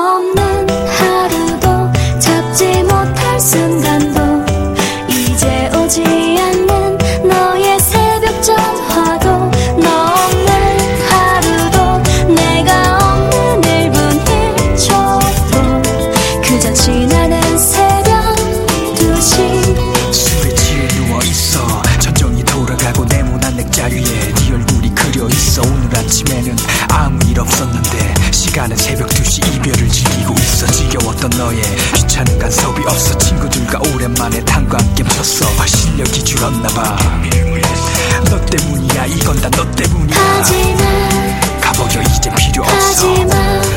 없는 하루도 잡지 못할 순간도 이제 오지 않는 너의 새벽 전화도 너 없는 하루도 내가 없는 1분 1초도 그저 지나는 새벽 2시 술에 취해 누워있어 전정이 돌아가고 네모난 액자리에 네 얼굴이 그려있어. 오늘 아침에는 아무 일 없었는데 시간은 새벽 2시 이별을 즐기고 있어. 지겨웠던 너의 귀찮은 간섭이 없어. 친구들과 오랜만에 탄과 함께 쳤어. 실력이 줄었나봐. 너 때문이야 이건 다 너 때문이야. 하지마 가버려 이제 필요 없어. 하지마